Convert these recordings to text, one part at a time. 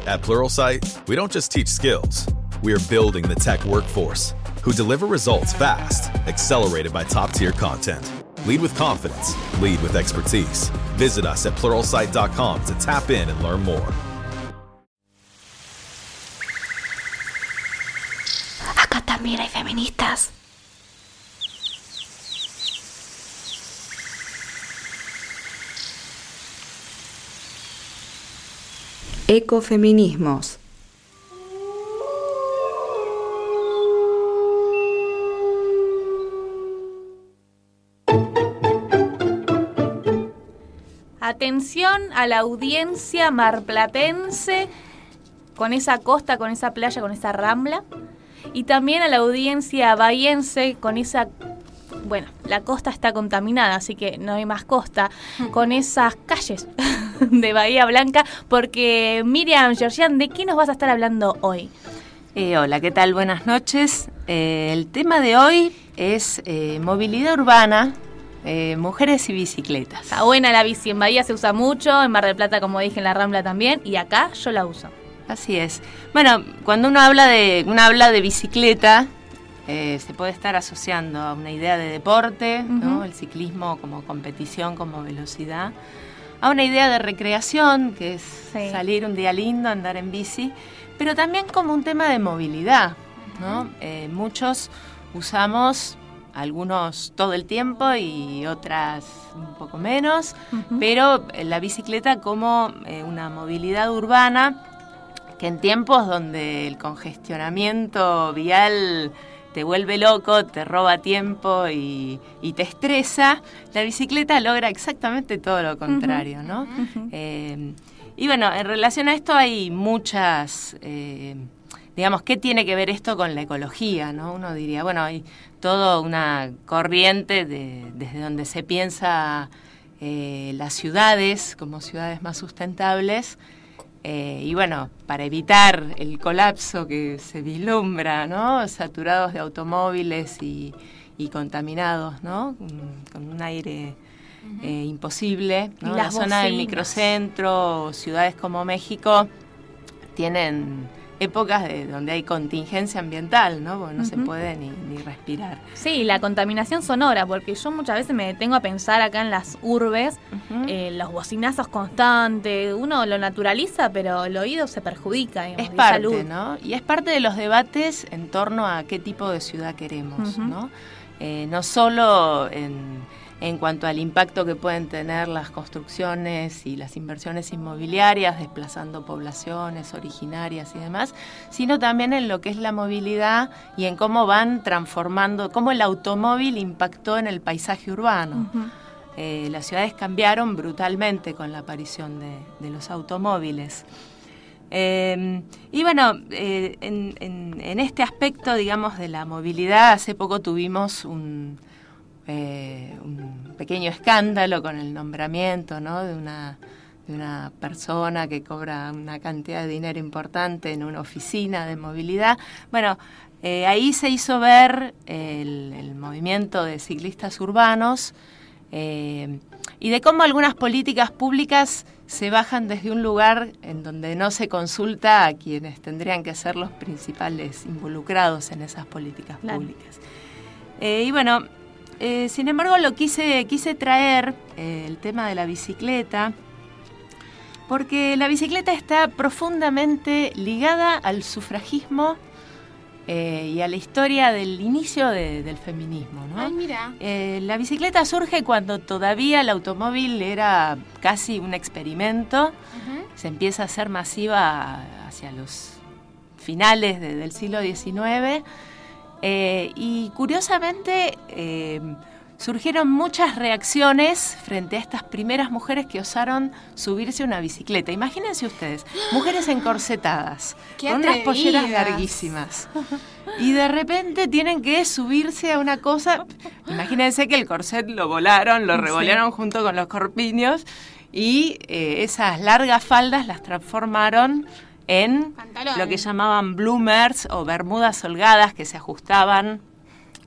At Pluralsight, we don't just teach skills. We are building the tech workforce who deliver results fast, accelerated by top-tier content. Lead with confidence. Lead with expertise. Visit us at Pluralsight.com to tap in and learn more. Acá también hay feministas. Ecofeminismos. Atención a la audiencia marplatense con esa costa, con esa playa, con esa rambla. Y también a la audiencia bahiense con esa... Bueno, la costa está contaminada, así que no hay más costa. Con esas calles de Bahía Blanca. Porque Miriam Georgian, ¿de qué nos vas a estar hablando hoy? Hola, ¿qué tal? Buenas noches. El tema de hoy es movilidad urbana. Mujeres y bicicletas. Está buena la bici, en Bahía se usa mucho, en Mar del Plata, como dije, en la Rambla también, y acá yo la uso. Así es. Bueno, cuando uno habla de bicicleta, se puede estar asociando a una idea de deporte, ¿no? El ciclismo como competición, como velocidad, a una idea de recreación, que es salir un día lindo, andar en bici, pero también como un tema de movilidad, ¿no? Muchos usamos, algunos todo el tiempo y otras un poco menos, pero la bicicleta como una movilidad urbana que en tiempos donde el congestionamiento vial te vuelve loco, te roba tiempo y te estresa, la bicicleta logra exactamente todo lo contrario, ¿no? Y bueno, en relación a esto hay muchas... digamos, ¿qué tiene que ver esto con la ecología, ¿no? Uno diría, bueno, hay toda una corriente desde donde se piensa las ciudades como ciudades más sustentables, y bueno, para evitar el colapso que se vislumbra, ¿no? Saturados de automóviles y contaminados, ¿no? Con un aire imposible, ¿no? La zona del microcentro, ciudades como México, tienen épocas donde hay contingencia ambiental, ¿no? Porque no se puede ni respirar. Sí, la contaminación sonora, porque yo muchas veces me detengo a pensar acá en las urbes, los bocinazos constantes, uno lo naturaliza, pero el oído se perjudica, digamos, es parte, salud, ¿no? Y es parte de los debates en torno a qué tipo de ciudad queremos, ¿no? No solo en cuanto al impacto que pueden tener las construcciones y las inversiones inmobiliarias, desplazando poblaciones originarias y demás, sino también en lo que es la movilidad y en cómo van transformando, cómo el automóvil impactó en el paisaje urbano. Las ciudades cambiaron brutalmente con la aparición de los automóviles. Y bueno, en este aspecto, digamos, de la movilidad, hace poco tuvimos un pequeño escándalo con el nombramiento, ¿no? de una persona que cobra una cantidad de dinero importante en una oficina de movilidad. Bueno, ahí se hizo ver el movimiento de ciclistas urbanos y de cómo algunas políticas públicas se bajan desde un lugar en donde no se consulta a quienes tendrían que ser los principales involucrados en esas políticas públicas. Y bueno, sin embargo, lo quise traer el tema de la bicicleta, porque la bicicleta está profundamente ligada al sufragismo y a la historia del inicio del feminismo, ¿no? Ay, mira. La bicicleta surge cuando todavía el automóvil era casi un experimento, se empieza a hacer masiva hacia los finales del siglo XIX. Y curiosamente surgieron muchas reacciones frente a estas primeras mujeres que osaron subirse a una bicicleta. Imagínense ustedes, mujeres encorsetadas, con unas polleras larguísimas. Y de repente tienen que subirse a una cosa. Imagínense que el corset lo volaron, lo revolearon junto con los corpiños y esas largas faldas las transformaron en lo que llamaban bloomers o bermudas holgadas que se ajustaban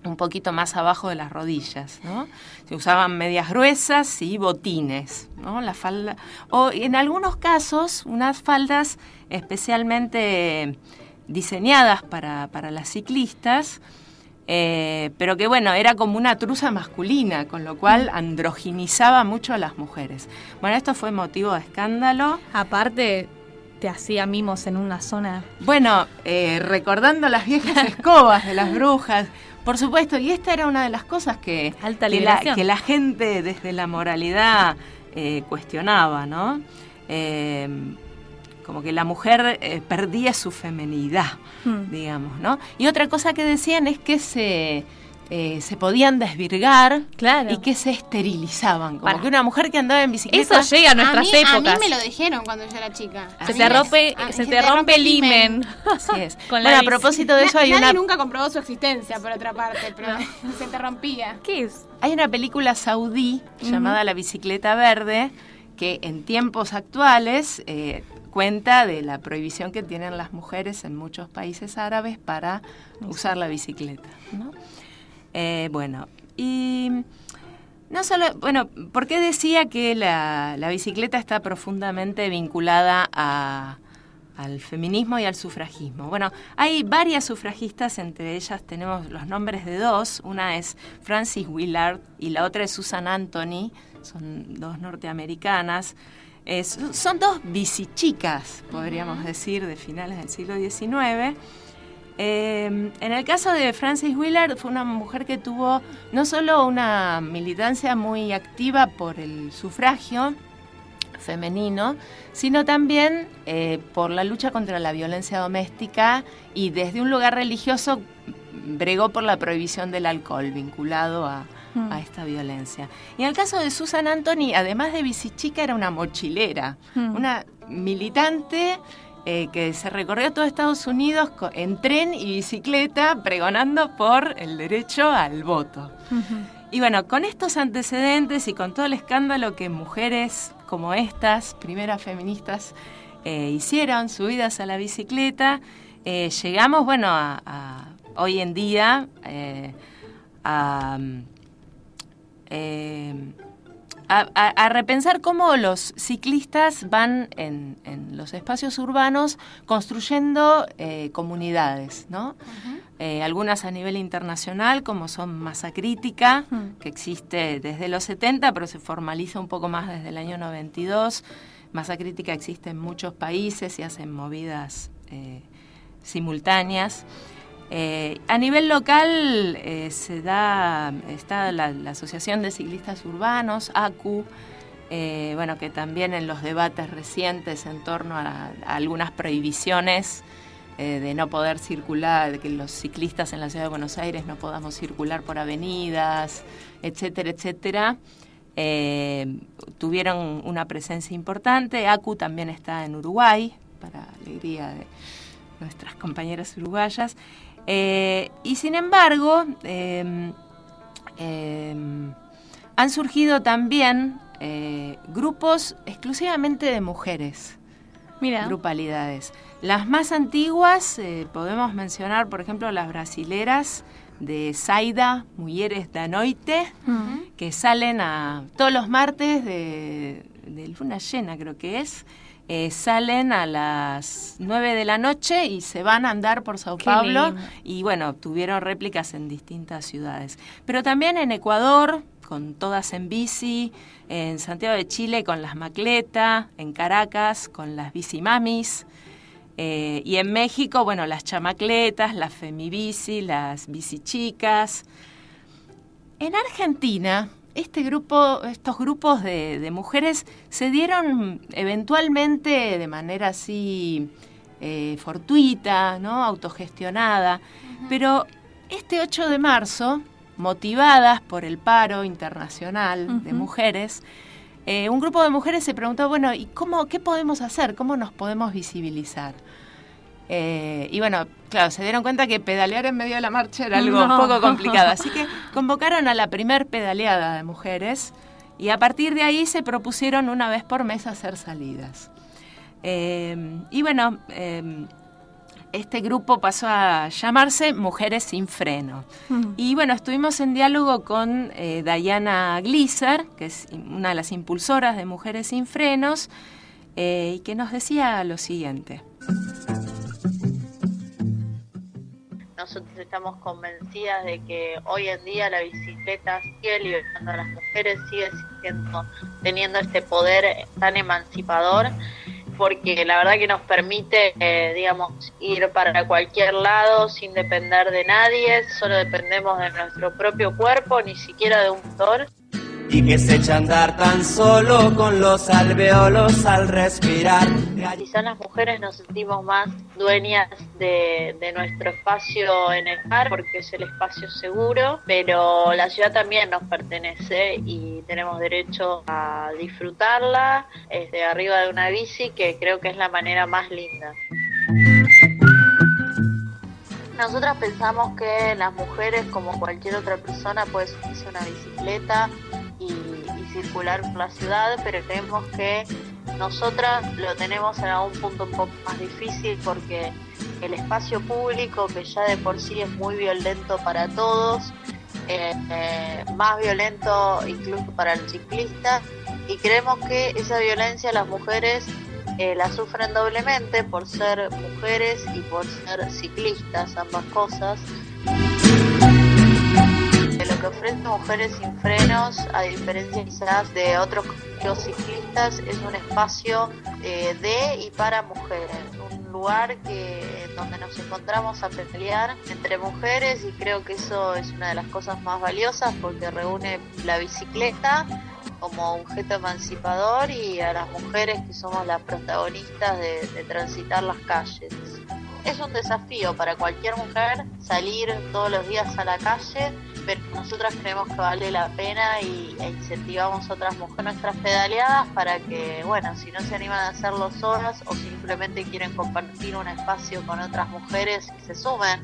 un poquito más abajo de las rodillas, ¿no? Se usaban medias gruesas y botines, ¿no? La falda, o en algunos casos unas faldas especialmente diseñadas para las ciclistas, pero que bueno, era como una truza masculina, con lo cual androginizaba mucho a las mujeres. Bueno, esto fue motivo de escándalo. Aparte, te hacía mimos en una zona... Bueno, recordando las viejas escobas de las brujas, por supuesto, y esta era una de las cosas que la gente desde la moralidad cuestionaba, ¿no? Como que la mujer perdía su femenidad, digamos, ¿no? Y otra cosa que decían es que se podían desvirgar, claro, y que se esterilizaban. Como que una mujer que andaba en bicicleta... Eso llega a nuestras épocas. A mí me lo dijeron cuando yo era chica. Se te rompe el himen. Así es. Bueno, a propósito de eso nadie nunca comprobó su existencia, por otra parte, pero se te rompía. ¿Qué es? Hay una película saudí llamada La bicicleta verde, que en tiempos actuales... cuenta de la prohibición que tienen las mujeres en muchos países árabes para usar la bicicleta, ¿no? Bueno, y no solo, bueno, ¿por qué decía que la bicicleta está profundamente vinculada al feminismo y al sufragismo? Bueno, hay varias sufragistas, entre ellas tenemos los nombres de dos, una es Frances Willard y la otra es Susan Anthony, son dos norteamericanas. Son dos bicichicas, podríamos decir, de finales del siglo XIX. En el caso de Frances Willard, fue una mujer que tuvo no solo una militancia muy activa por el sufragio femenino, sino también por la lucha contra la violencia doméstica, y desde un lugar religioso bregó por la prohibición del alcohol vinculado a esta violencia. Y en el caso de Susan Anthony, además de bicichica, era una mochilera, una militante que se recorrió todo Estados Unidos en tren y bicicleta, pregonando por el derecho al voto. Y bueno, con estos antecedentes y con todo el escándalo que mujeres como estas, primeras feministas, hicieron, subidas a la bicicleta, llegamos, bueno, a hoy en día a repensar cómo los ciclistas van en los espacios urbanos construyendo comunidades, ¿no? Algunas a nivel internacional, como son Masa Crítica, que existe desde los 70, pero se formaliza un poco más desde el año 92. Masa Crítica existe en muchos países y hacen movidas simultáneas. A nivel local está la Asociación de Ciclistas Urbanos, ACU, bueno, que también en los debates recientes en torno a algunas prohibiciones de no poder circular, de que los ciclistas en la Ciudad de Buenos Aires no podamos circular por avenidas, etcétera, etcétera, tuvieron una presencia importante. ACU también está en Uruguay, para alegría de nuestras compañeras uruguayas. Y sin embargo, han surgido también grupos exclusivamente de mujeres. Mira. Grupalidades. Las más antiguas, podemos mencionar, por ejemplo, las brasileras de Saida, Mujeres da Noite, que salen todos los martes de luna llena, creo que es. Salen a las 9 de la noche y se van a andar por Sao Paulo. Y bueno, tuvieron réplicas en distintas ciudades. Pero también en Ecuador, con Todas en Bici, en Santiago de Chile con las Macleta, en Caracas con las Bicimamis, y en México, bueno, las Chamacletas, las Femibici, las Bicichicas. En Argentina... estos grupos de mujeres se dieron eventualmente de manera así fortuita, ¿no? Autogestionada, pero este 8 de marzo, motivadas por el paro internacional de mujeres, un grupo de mujeres se preguntó, bueno, ¿y qué podemos hacer? ¿Cómo nos podemos visibilizar? Y bueno, claro, se dieron cuenta que pedalear en medio de la marcha era algo un poco complicado, así que convocaron a la primer pedaleada de mujeres y a partir de ahí se propusieron una vez por mes hacer salidas. Y bueno, este grupo pasó a llamarse Mujeres Sin Freno. Y bueno, estuvimos en diálogo con Diana Glisser, que es una de las impulsoras de Mujeres Sin Frenos, y que nos decía lo siguiente. Nosotros estamos convencidas de que hoy en día la bicicleta sigue liberando a las mujeres, sigue teniendo este poder tan emancipador, porque la verdad que nos permite, ir para cualquier lado sin depender de nadie, solo dependemos de nuestro propio cuerpo, ni siquiera de un motor. Y que se echa a andar tan solo con los alveolos al respirar. Quizás las mujeres nos sentimos más dueñas de nuestro espacio en el mar porque es el espacio seguro, pero la ciudad también nos pertenece y tenemos derecho a disfrutarla desde arriba de una bici, que creo que es la manera más linda. Nosotras pensamos que las mujeres, como cualquier otra persona, puede subirse una bicicleta y circular por la ciudad, pero creemos que nosotras lo tenemos en algún punto un poco más difícil porque el espacio público, que ya de por sí es muy violento para todos, más violento incluso para el ciclista, y creemos que esa violencia las mujeres la sufren doblemente por ser mujeres y por ser ciclistas, ambas cosas. Lo que ofrece Mujeres Sin Frenos, a diferencia quizás de otros colectivos ciclistas, es un espacio de y para mujeres, un lugar donde nos encontramos a pelear entre mujeres, y creo que eso es una de las cosas más valiosas porque reúne la bicicleta como objeto emancipador y a las mujeres que somos las protagonistas de transitar las calles. Es un desafío para cualquier mujer salir todos los días a la calle, pero nosotras creemos que vale la pena e incentivamos a otras mujeres nuestras pedaleadas para que, si no se animan a hacerlo solas o simplemente quieren compartir un espacio con otras mujeres, que se sumen.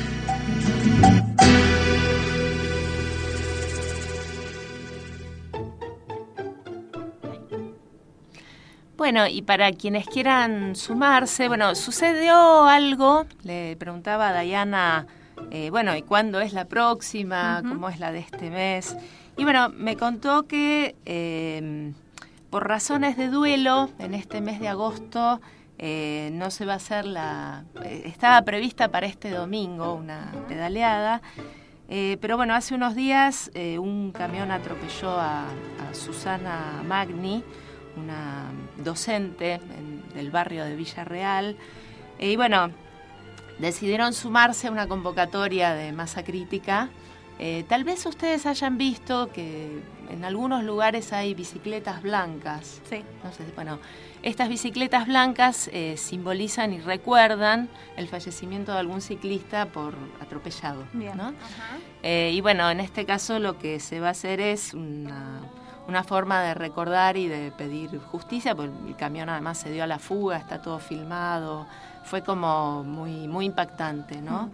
Bueno, y para quienes quieran sumarse, sucedió algo, le preguntaba a Diana, ¿y cuándo es la próxima? Uh-huh. ¿Cómo es la de este mes? Y me contó que por razones de duelo, en este mes de agosto, no se va a hacer estaba prevista para este domingo una pedaleada, pero hace unos días un camión atropelló a Susana Magni, una docente del barrio de Villarreal, y decidieron sumarse a una convocatoria de masa crítica. Tal vez ustedes hayan visto que en algunos lugares hay bicicletas blancas. Sí. Entonces, estas bicicletas blancas simbolizan y recuerdan el fallecimiento de algún ciclista por atropellado. Bien. ¿no? Ajá. En este caso lo que se va a hacer es una forma de recordar y de pedir justicia, porque el camión además se dio a la fuga, está todo filmado, fue como muy, muy impactante, ¿no?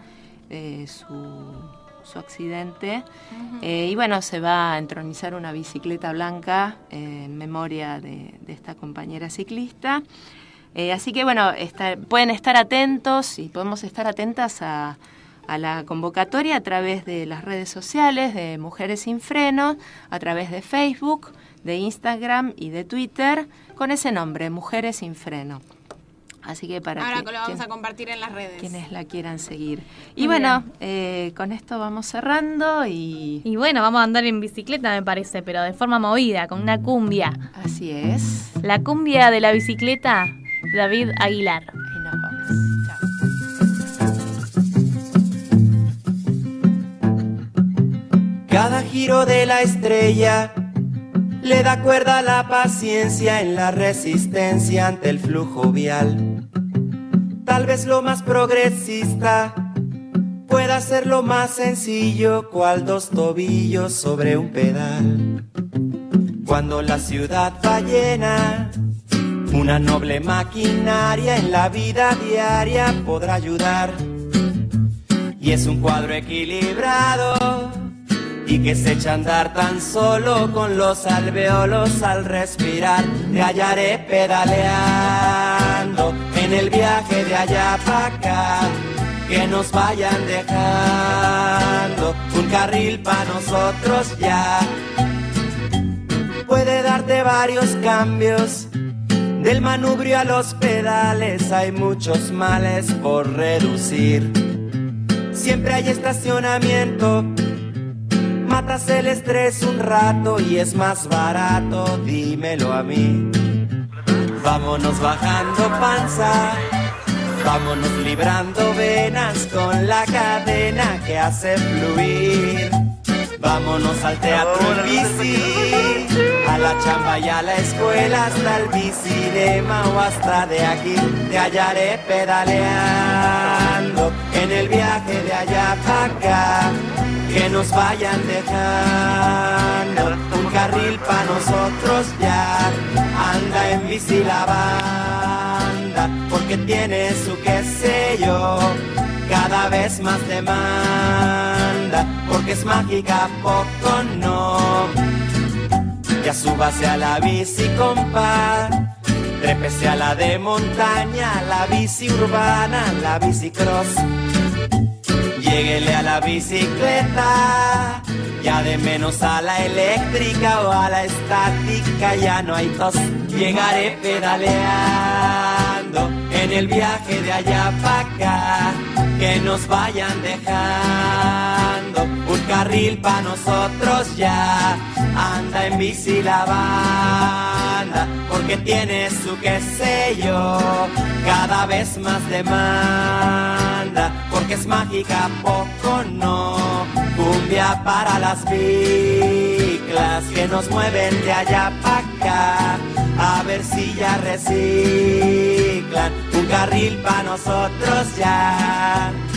Su accidente. Uh-huh. Se va a entronizar una bicicleta blanca en memoria de esta compañera ciclista. Así que pueden estar atentos y podemos estar atentas a la convocatoria a través de las redes sociales de Mujeres Sin Frenos, a través de Facebook, de Instagram y de Twitter, con ese nombre, Mujeres Sin Freno. Así que ahora lo vamos a compartir en las redes. Quienes la quieran seguir. Y con esto vamos cerrando y vamos a andar en bicicleta, me parece, pero de forma movida, con una cumbia. Así es. La cumbia de la bicicleta, David Aguilar. Ahí nos vamos. Chao. Cada giro de la estrella le da cuerda a la paciencia en la resistencia ante el flujo vial. Tal vez lo más progresista pueda ser lo más sencillo, cual dos tobillos sobre un pedal. Cuando la ciudad va llena, una noble maquinaria en la vida diaria podrá ayudar. Y es un cuadro equilibrado y que se echa a andar tan solo con los alveolos al respirar. Te hallaré pedaleando en en el viaje de allá para acá, que nos vayan dejando un carril para nosotros ya. Puede darte varios cambios, del manubrio a los pedales, hay muchos males por reducir. Siempre hay estacionamiento, matas el estrés un rato y es más barato, dímelo a mí. Vámonos bajando panza, vámonos librando venas con la cadena que hace fluir. Vámonos al teatro en bici, a la chamba y a la escuela, hasta el bicinema o hasta de aquí te hallaré pedaleando en el viaje de allá para acá, que nos vayan dejando un carril para nosotros ya. Anda en bici la banda, porque tiene su qué sé yo, cada vez más demanda, porque es mágica, poco no. Ya súbase a la bici, compa, trépese a la de montaña, la bici urbana, la bicicross. Lléguele a la bicicleta, ya de menos a la eléctrica o a la estática, ya no hay tos. Llegaré pedaleando en el viaje de allá para acá, que nos vayan dejando un carril para nosotros ya. Anda en bici la banda, porque tiene su qué sé yo, cada vez más demanda, porque es mágica, poco no. Cumbia para las biclas que nos mueven de allá para acá, a ver si ya reciclan un carril para nosotros ya.